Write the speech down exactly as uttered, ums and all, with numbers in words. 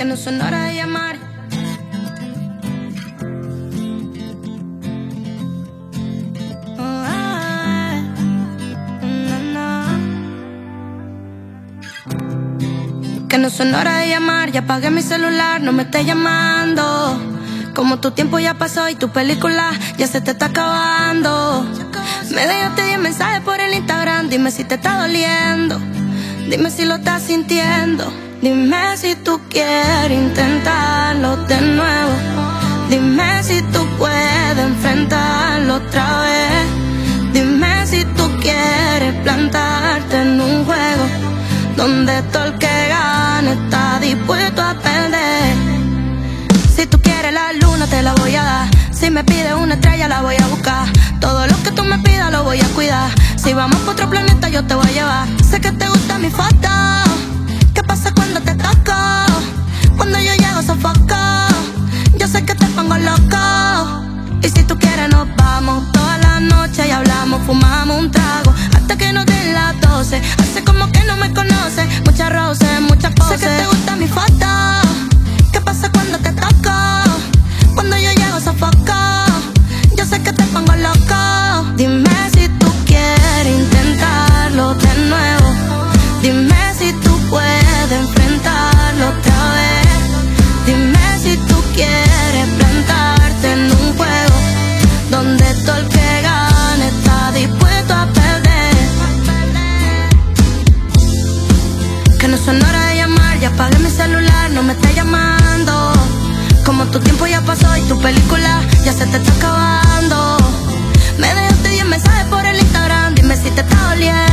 no son hora de llamar. Oh, ah, no, no. Que no son hora de llamar. Ya apagué mi celular, no me estés llamando. Como tu tiempo ya pasó y tu película ya se te está acabando. Me dejaste diez mensajes por el Instagram. Dime si te está doliendo. Dime si lo estás sintiendo. Dime si tú quieres intentarlo de nuevo. Dime si tú puedes enfrentarlo otra vez. Dime si tú quieres plantarte en un juego donde todo el que gane está dispuesto a perder. Si tú quieres la luna te la voy a dar. Si me pides una estrella la voy a buscar. Todo lo que tú me pidas lo voy a cuidar. Si vamos pa' otro planeta yo te voy a llevar. Sé que te gusta mi foto. ¿Qué pasa cuando te toco? Cuando yo llego sofoco. Yo sé que te pongo loco. Y si tú quieres nos vamos toda la noche y hablamos, fumamos un trago hasta que nos den las doce. Hace como que no me conoces. Muchas roses, muchas poses. Sé que te gusta mi foto. ¿Qué pasa cuando te toco? Cuando yo llego sofoco. Yo sé que te pongo loco. Dime si tú quieres intentarlo de nuevo. Dime si tú puedes enfrentarlo otra vez. Dime si tú quieres plantarte en un juego donde todo el que gane está dispuesto a perder. Que no son hora de llamar. Ya apagué mi celular, no me estés llamando. Como tu tiempo ya pasó y tu película ya se te está acabando. Me dejaste diez mensajes por el Instagram. Dime si te está doliendo.